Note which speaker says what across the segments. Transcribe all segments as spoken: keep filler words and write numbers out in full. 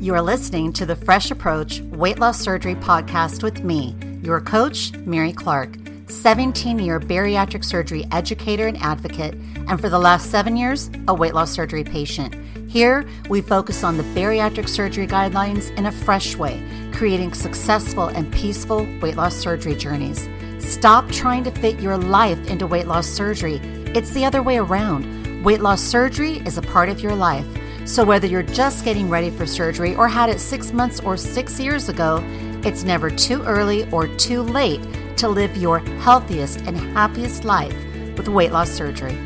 Speaker 1: You are listening to the Fresh Approach Weight Loss Surgery podcast with me, your coach, Mary Clark, seventeen-year bariatric surgery educator and advocate, and for the last seven years, a weight loss surgery patient. Here, we focus on the bariatric surgery guidelines in a fresh way, creating successful and peaceful weight loss surgery journeys. Stop trying to fit your life into weight loss surgery. It's the other way around. Weight loss surgery is a part of your life. So whether you're just getting ready for surgery or had it six months or six years ago, it's never too early or too late to live your healthiest and happiest life with weight loss surgery.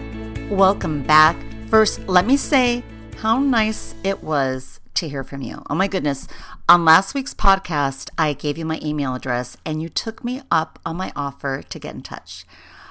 Speaker 1: Welcome back. First, let me say how nice it was to hear from you. Oh my goodness. On last week's podcast, I gave you my email address and you took me up on my offer to get in touch.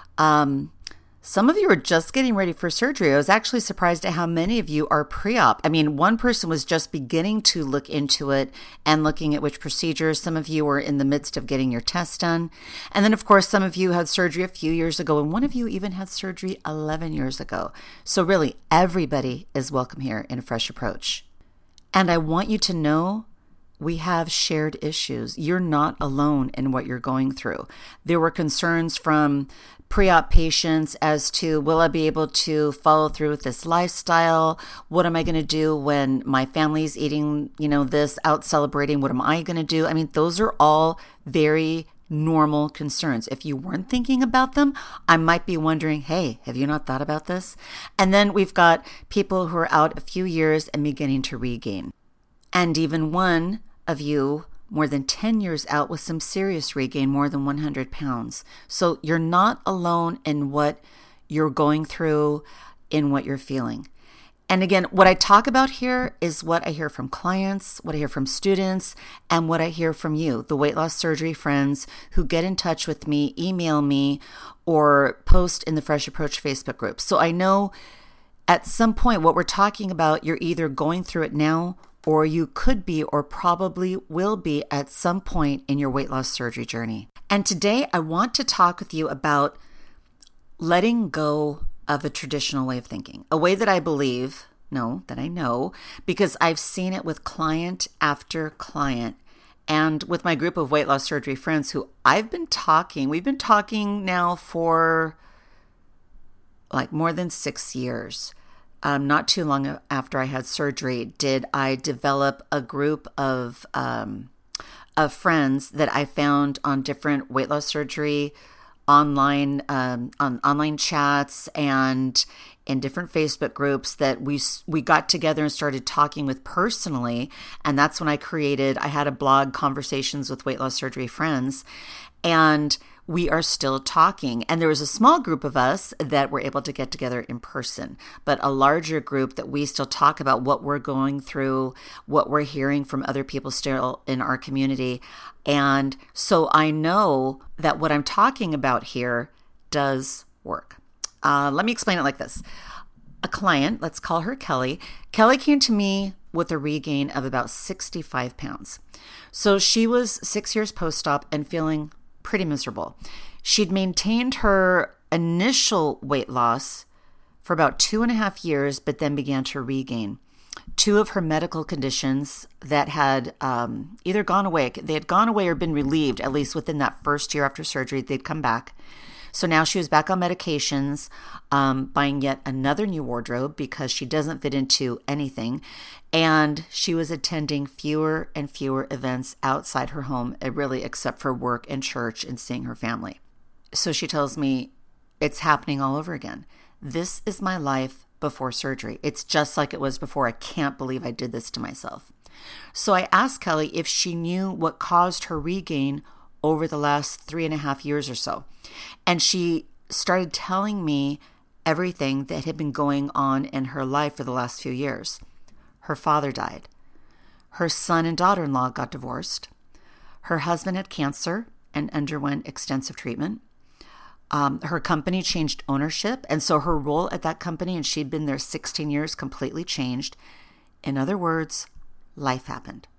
Speaker 1: Um, Some of you are just getting ready for surgery. I was actually surprised at how many of you are pre-op. I mean, one person was just beginning to look into it and looking at which procedures. Some of you were in the midst of getting your test done. And then, of course, some of you had surgery a few years ago, and one of you even had surgery eleven years ago. So really, everybody is welcome here in A Fresh Approach. And I want you to know we have shared issues. You're not alone in what you're going through. There were concerns from pre-op patients as to, will I be able to follow through with this lifestyle? What am I going to do when my family's eating, you know, this out celebrating? What am I going to do? I mean, those are all very normal concerns. If you weren't thinking about them, I might be wondering, hey, have you not thought about this? And then we've got people who are out a few years and beginning to regain. And even one of you more than ten years out with some serious regain, more than one hundred pounds. So you're not alone in what you're going through, in what you're feeling. And again, what I talk about here is what I hear from clients, what I hear from students, and what I hear from you, the weight loss surgery friends who get in touch with me, email me, or post in the Fresh Approach Facebook group. So I know at some point what we're talking about, you're either going through it now, or you could be or probably will be at some point in your weight loss surgery journey. And today I want to talk with you about letting go of a traditional way of thinking, a way that I believe, no, that I know, because I've seen it with client after client and with my group of weight loss surgery friends who I've been talking, we've been talking now for like more than six years. Um, not too long after I had surgery, did I develop a group of um, of friends that I found on different weight loss surgery online um, on online chats and in different Facebook groups that we we got together and started talking with personally. And that's when I created. I had a blog, Conversations with Weight Loss Surgery Friends, and we are still talking. And there was a small group of us that were able to get together in person, but a larger group that we still talk about what we're going through, what we're hearing from other people still in our community. And so I know that what I'm talking about here does work. Uh, let me explain it like this. A client, let's call her Kelly. Kelly came to me with a regain of about sixty-five pounds. So she was six years post-op and feeling pretty miserable. She'd maintained her initial weight loss for about two and a half years, but then began to regain. Two of her medical conditions that had um, either gone away, they had gone away or been relieved, at least within that first year after surgery, they'd come back. So now she was back on medications, um, buying yet another new wardrobe because she doesn't fit into anything. And she was attending fewer and fewer events outside her home, really except for work and church and seeing her family. So she tells me it's happening all over again. This is my life before surgery. It's just like it was before. I can't believe I did this to myself. So I asked Kelly if she knew what caused her regain over the last three and a half years or so. And she started telling me everything that had been going on in her life for the last few years. Her father died. Her son and daughter-in-law got divorced. Her husband had cancer and underwent extensive treatment. Um, her company changed ownership, and so her role at that company, and she'd been there sixteen years, completely changed. In other words, life happened.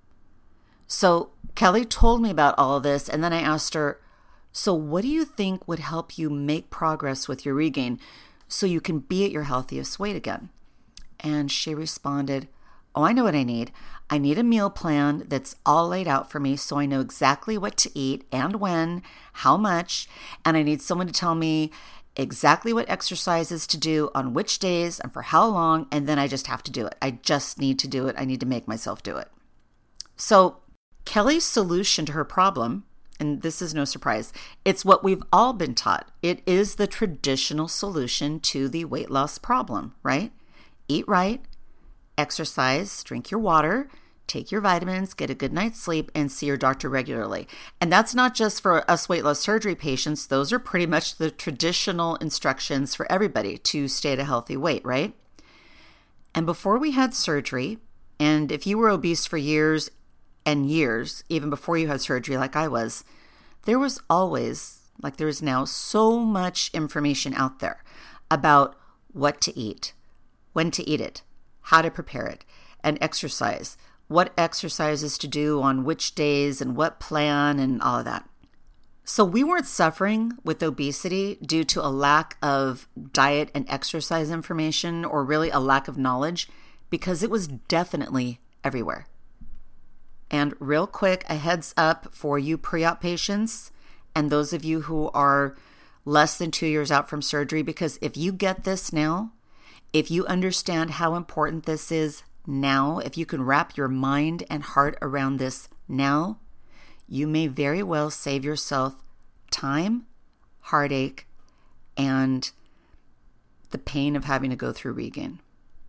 Speaker 1: So Kelly told me about all of this, and then I asked her, so what do you think would help you make progress with your regain so you can be at your healthiest weight again? And she responded, Oh, I know what I need. I need a meal plan that's all laid out for me so I know exactly what to eat and when, how much, and I need someone to tell me exactly what exercises to do on which days and for how long, and then I just have to do it. I just need to do it. I need to make myself do it. So Kelly's solution to her problem, and this is no surprise, it's what we've all been taught. It is the traditional solution to the weight loss problem, right? Eat right, exercise, drink your water, take your vitamins, get a good night's sleep, and see your doctor regularly. And that's not just for us weight loss surgery patients. Those are pretty much the traditional instructions for everybody to stay at a healthy weight, right? And before we had surgery, and if you were obese for years and years, even before you had surgery like I was, there was always, like there is now, so much information out there about what to eat, when to eat it, how to prepare it, and exercise, what exercises to do on which days and what plan and all of that. So we weren't suffering with obesity due to a lack of diet and exercise information or really a lack of knowledge, because it was definitely everywhere. And real quick, a heads up for you pre-op patients and those of you who are less than two years out from surgery, because if you get this now, if you understand how important this is now, if you can wrap your mind and heart around this now, you may very well save yourself time, heartache, and the pain of having to go through Regain.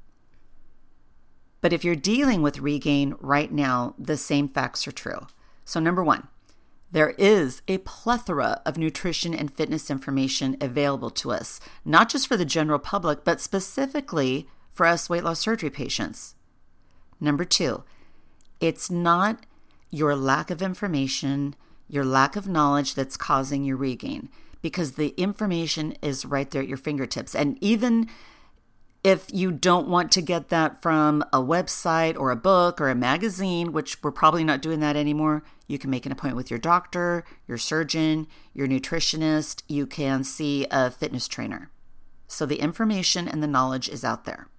Speaker 1: But if you're dealing with Regain right now, the same facts are true. So number one, there is a plethora of nutrition and fitness information available to us, not just for the general public, but specifically for us weight loss surgery patients. Number two, it's not your lack of information, your lack of knowledge that's causing your Regain, because the information is right there at your fingertips. And even if you don't want to get that from a website or a book or a magazine, which we're probably not doing that anymore, you can make an appointment with your doctor, your surgeon, your nutritionist. You can see a fitness trainer. So the information and the knowledge is out there.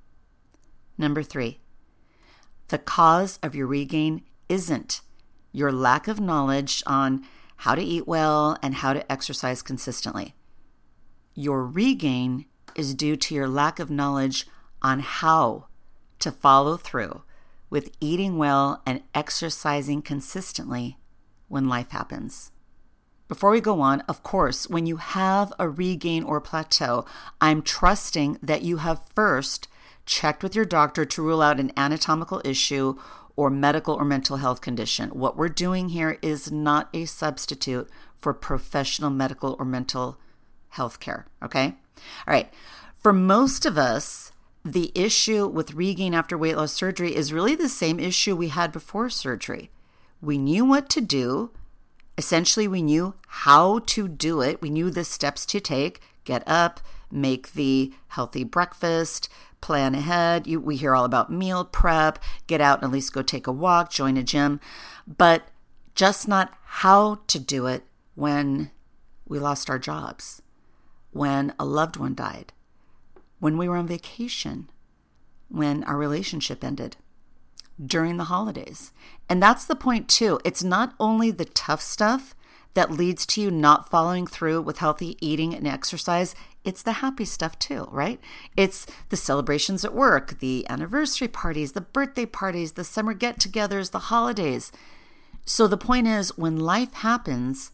Speaker 1: Number three, the cause of your Regain isn't your lack of knowledge on how to eat well and how to exercise consistently. Your Regain is due to your lack of knowledge on how to follow through with eating well and exercising consistently when life happens. Before we go on, of course, when you have a Regain or plateau, I'm trusting that you have first checked with your doctor to rule out an anatomical issue or medical or mental health condition. What we're doing here is not a substitute for professional medical or mental health care, okay? All right. For most of us, the issue with Regain after weight loss surgery is really the same issue we had before surgery. We knew what to do. Essentially, we knew how to do it. We knew the steps to take. Get up, make the healthy breakfast, plan ahead. You, we hear all about meal prep, get out and at least go take a walk, join a gym, but just not how to do it when we lost our jobs, when a loved one died, when we were on vacation, when our relationship ended, during the holidays. And that's the point too. It's not only the tough stuff that leads to you not following through with healthy eating and exercise. It's the happy stuff too, right? It's the celebrations at work, the anniversary parties, the birthday parties, the summer get-togethers, the holidays. So the point is, when life happens,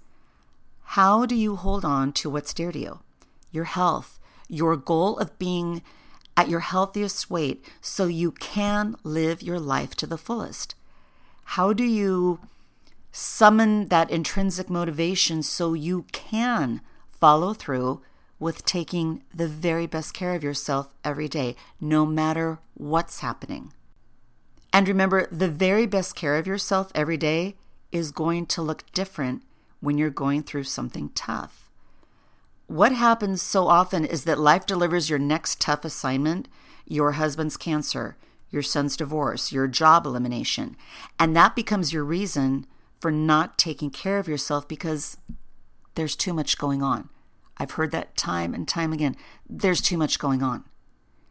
Speaker 1: how do you hold on to what's dear to you? Your health, your goal of being at your healthiest weight so you can live your life to the fullest. How do you summon that intrinsic motivation so you can follow through with taking the very best care of yourself every day, no matter what's happening? And remember, the very best care of yourself every day is going to look different when you're going through something tough. What happens so often is that life delivers your next tough assignment, your husband's cancer, your son's divorce, your job elimination, and that becomes your reason for not taking care of yourself because there's too much going on. I've heard that time and time again. There's too much going on.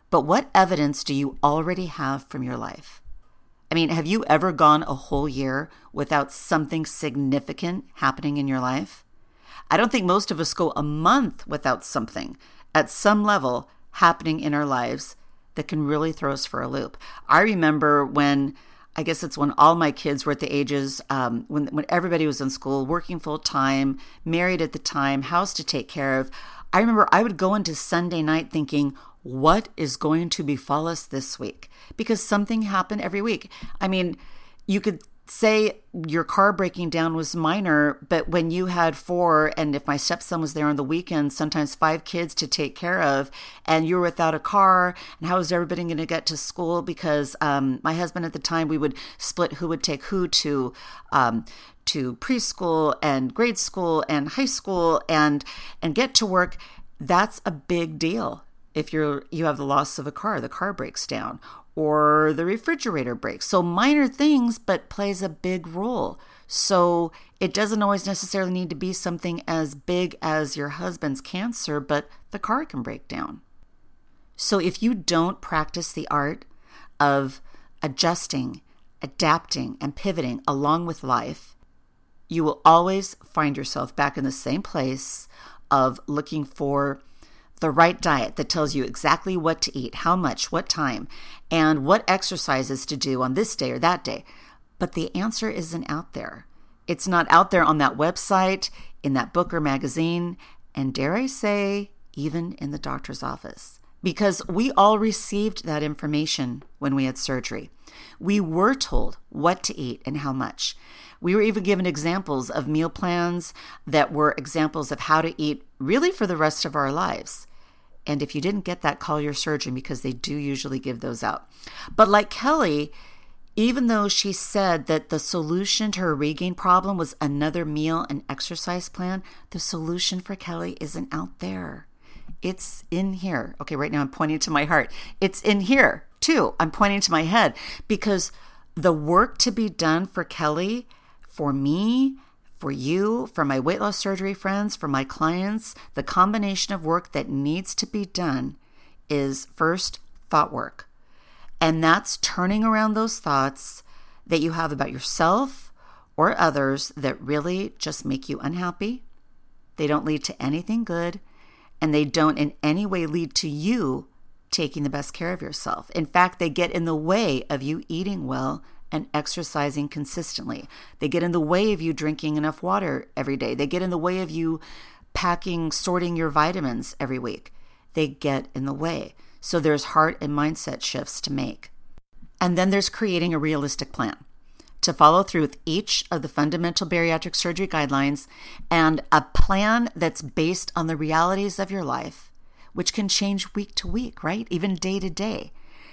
Speaker 1: But what evidence do you already have from your life? I mean, have you ever gone a whole year without something significant happening in your life? I don't think most of us go a month without something at some level happening in our lives that can really throw us for a loop. I remember when, I guess it's when all my kids were at the ages, um, when, when everybody was in school, working full time, married at the time, house to take care of. I remember I would go into Sunday night thinking, what is going to befall us this week? Because something happened every week. I mean, you could say your car breaking down was minor, but when you had four, and if my stepson was there on the weekend, sometimes five kids to take care of, and you were without a car, and how is everybody going to get to school? Because um, my husband at the time, we would split who would take who to um, to preschool and grade school and high school and and get to work. That's a big deal. If you're you have the loss of a car, the car breaks down, or the refrigerator breaks. So minor things, but plays a big role. So it doesn't always necessarily need to be something as big as your husband's cancer, but the car can break down. So if you don't practice the art of adjusting, adapting, and pivoting along with life, you will always find yourself back in the same place of looking for the right diet that tells you exactly what to eat, how much, what time, and what exercises to do on this day or that day. But the answer isn't out there. It's not out there on that website, in that book or magazine, and dare I say, even in the doctor's office. Because we all received that information when we had surgery. We were told what to eat and how much. We were even given examples of meal plans that were examples of how to eat really for the rest of our lives. And if you didn't get that, call your surgeon, because they do usually give those out. But like Kelly, even though she said that the solution to her regain problem was another meal and exercise plan, the solution for Kelly isn't out there. It's in here. Okay, right now I'm pointing to my heart. It's in here too. I'm pointing to my head, because the work to be done for Kelly, for me, for you, for my weight loss surgery friends, for my clients, the combination of work that needs to be done is first thought work. And that's turning around those thoughts that you have about yourself or others that really just make you unhappy. They don't lead to anything good, and they don't in any way lead to you taking the best care of yourself. In fact, they get in the way of you eating well and exercising consistently. They get in the way of you drinking enough water every day. They get in the way of you packing, sorting your vitamins every week. They get in the way. So there's heart and mindset shifts to make. And then there's creating a realistic plan to follow through with each of the fundamental bariatric surgery guidelines, and a plan that's based on the realities of your life, which can change week to week, right? Even day to day.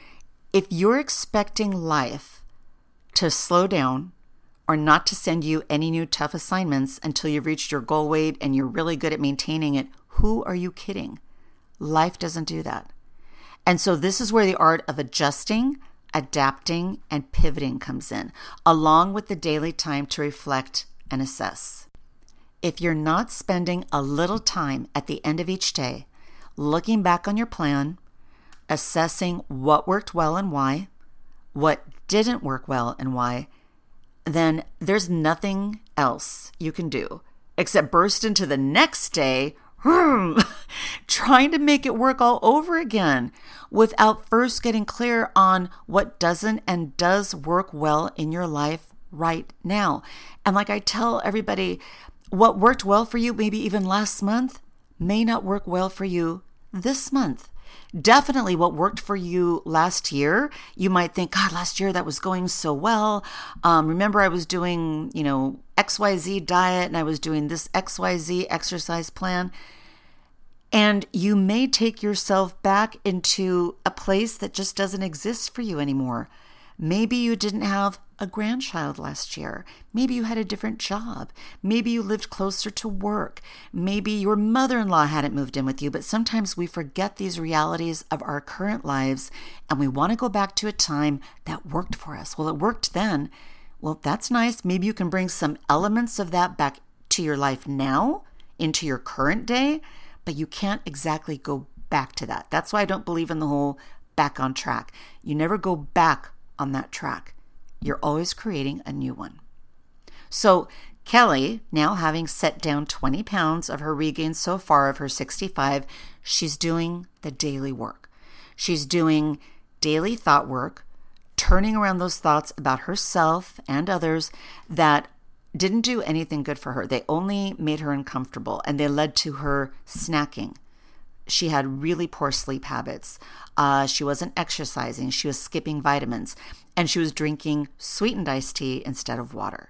Speaker 1: If you're expecting life to slow down or not to send you any new tough assignments until you've reached your goal weight and you're really good at maintaining it, who are you kidding? Life doesn't do that. And so this is where the art of adjusting, adapting, and pivoting comes in, along with the daily time to reflect and assess. If you're not spending a little time at the end of each day, looking back on your plan, assessing what worked well and why, what didn't work well and why, then there's nothing else you can do except burst into the next day trying to make it work all over again without first getting clear on what doesn't and does work well in your life right now. And like I tell everybody, what worked well for you maybe even last month may not work well for you this month. Definitely what worked for you last year, you might think, God, last year that was going so well. Um, remember I was doing, you know, X Y Z diet and I was doing this X Y Z exercise plan. And you may take yourself back into a place that just doesn't exist for you anymore. Maybe you didn't have a grandchild last year. Maybe you had a different job. Maybe you lived closer to work. Maybe your mother-in-law hadn't moved in with you, but sometimes we forget these realities of our current lives and we want to go back to a time that worked for us. Well, it worked then. Well, that's nice. Maybe you can bring some elements of that back to your life now, into your current day, but you can't exactly go back to that. That's why I don't believe in the whole back on track. You never go back on that track. You're always creating a new one. So Kelly, now having set down twenty pounds of her regain so far of her sixty-five, she's doing the daily work. She's doing daily thought work, turning around those thoughts about herself and others that didn't do anything good for her. They only made her uncomfortable, and they led to her snacking. She had really poor sleep habits. Uh, she wasn't exercising. She was skipping vitamins, and she was drinking sweetened iced tea instead of water.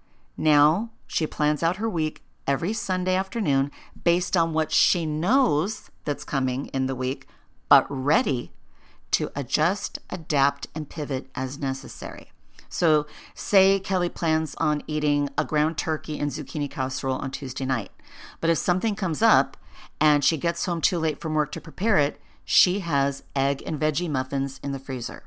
Speaker 1: Now she plans out her week every Sunday afternoon based on what she knows that's coming in the week, but ready to adjust, adapt, and pivot as necessary. So say Kelly plans on eating a ground turkey and zucchini casserole on Tuesday night. But if something comes up and she gets home too late from work to prepare it, she has egg and veggie muffins in the freezer.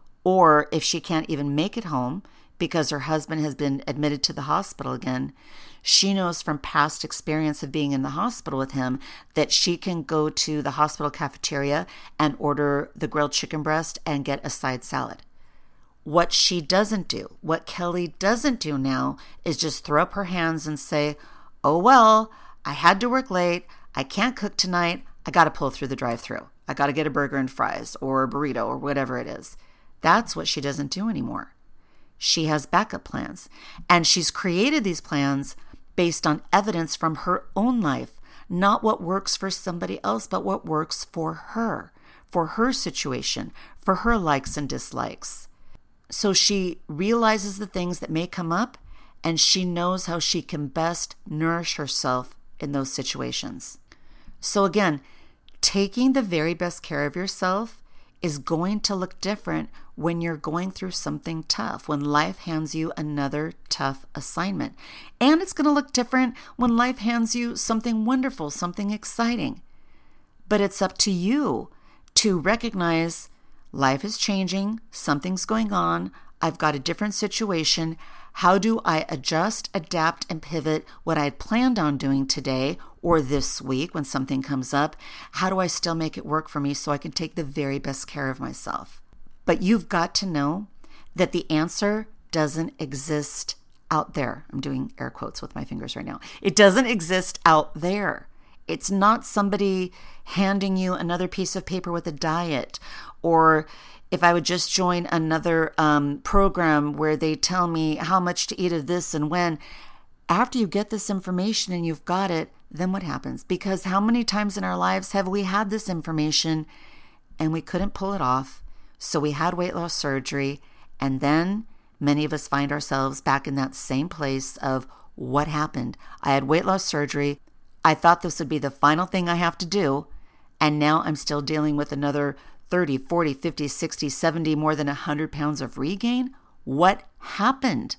Speaker 1: Or if she can't even make it home because her husband has been admitted to the hospital again, she knows from past experience of being in the hospital with him that she can go to the hospital cafeteria and order the grilled chicken breast and get a side salad. What she doesn't do, what Kelly doesn't do now, is just throw up her hands and say, oh, well, I had to work late. I can't cook tonight. I got to pull through the drive-thru. I got to get a burger and fries or a burrito or whatever it is. That's what she doesn't do anymore. She has backup plans, and she's created these plans based on evidence from her own life, not what works for somebody else, but what works for her, for her situation, for her likes and dislikes. So she realizes the things that may come up, and she knows how she can best nourish herself in those situations. So again, taking the very best care of yourself is going to look different when you're going through something tough, when life hands you another tough assignment. And it's going to look different when life hands you something wonderful, something exciting. But it's up to you to recognize life is changing, something's going on, I've got a different situation. How do I adjust, adapt, and pivot what I had planned on doing today or this week when something comes up? How do I still make it work for me so I can take the very best care of myself? But you've got to know that the answer doesn't exist out there. I'm doing air quotes with my fingers right now. It doesn't exist out there. It's not somebody handing you another piece of paper with a diet, or if I would just join another um, program where they tell me how much to eat of this and when. After you get this information and you've got it, then what happens? Because how many times in our lives have we had this information and we couldn't pull it off? So we had weight loss surgery, and then many of us find ourselves back in that same place of what happened. I had weight loss surgery. I thought this would be the final thing I have to do, and now I'm still dealing with another thirty, forty, fifty, sixty, seventy, more than one hundred pounds of regain. What happened?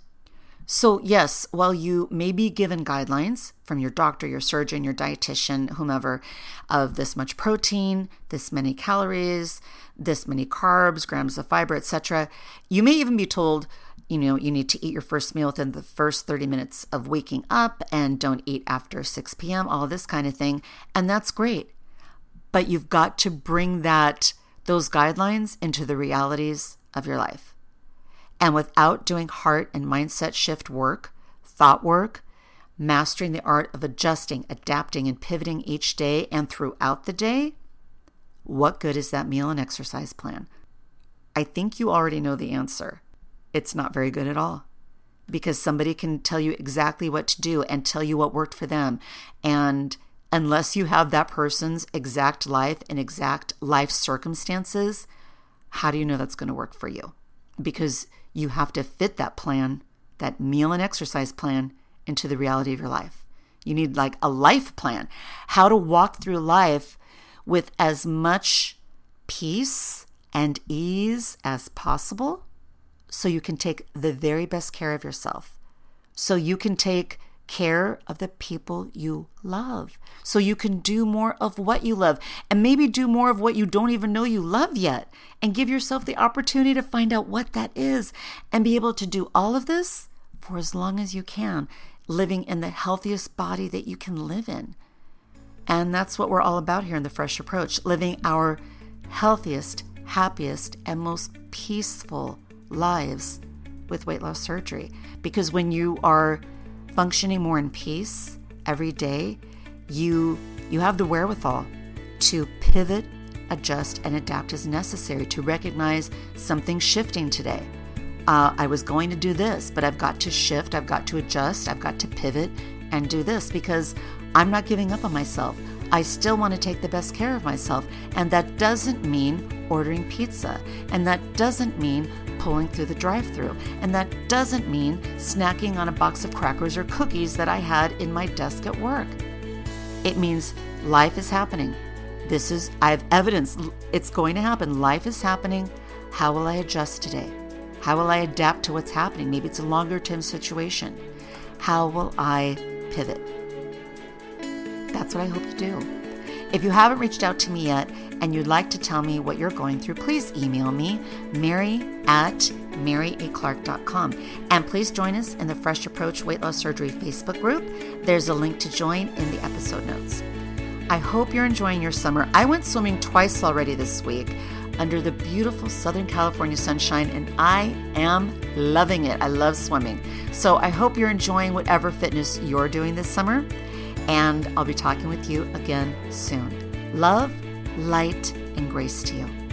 Speaker 1: So yes, while you may be given guidelines from your doctor, your surgeon, your dietitian, whomever, of this much protein, this many calories, this many carbs, grams of fiber, et cetera, you may even be told, you know, you need to eat your first meal within the first thirty minutes of waking up and don't eat after six p.m., all this kind of thing. And that's great. But you've got to bring that, those guidelines into the realities of your life. And without doing heart and mindset shift work, thought work, mastering the art of adjusting, adapting, and pivoting each day and throughout the day, what good is that meal and exercise plan? I think you already know the answer. It's not very good at all, because somebody can tell you exactly what to do and tell you what worked for them. And unless you have that person's exact life and exact life circumstances, how do you know that's going to work for you? Because you have to fit that plan, that meal and exercise plan, into the reality of your life. You need like a life plan, how to walk through life with as much peace and ease as possible, so you can take the very best care of yourself, so you can take care of the people you love, so you can do more of what you love, and maybe do more of what you don't even know you love yet, and give yourself the opportunity to find out what that is, and be able to do all of this for as long as you can, living in the healthiest body that you can live in. And that's what we're all about here in The Fresh Approach, living our healthiest, happiest, and most peaceful lives with weight loss surgery. Because when you are functioning more in peace every day, you you have the wherewithal to pivot, adjust, and adapt as necessary, to recognize something shifting today. Uh, I was going to do this, but I've got to shift, I've got to adjust, I've got to pivot and do this because I'm not giving up on myself. I still want to take the best care of myself. And that doesn't mean ordering pizza. And that doesn't mean pulling through the drive-thru. And that doesn't mean snacking on a box of crackers or cookies that I had in my desk at work. It means life is happening. This is, I have evidence it's going to happen. Life is happening. How will I adjust today? How will I adapt to what's happening? Maybe it's a longer term situation. How will I pivot? That's what I hope to do. If you haven't reached out to me yet and you'd like to tell me what you're going through, please email me, Mary at Mary A Clark dot com. And please join us in the Fresh Approach Weight Loss Surgery Facebook group. There's a link to join in the episode notes. I hope you're enjoying your summer. I went swimming twice already this week under the beautiful Southern California sunshine, and I am loving it. I love swimming. So I hope you're enjoying whatever fitness you're doing this summer, and I'll be talking with you again soon. Love, light, and grace to you.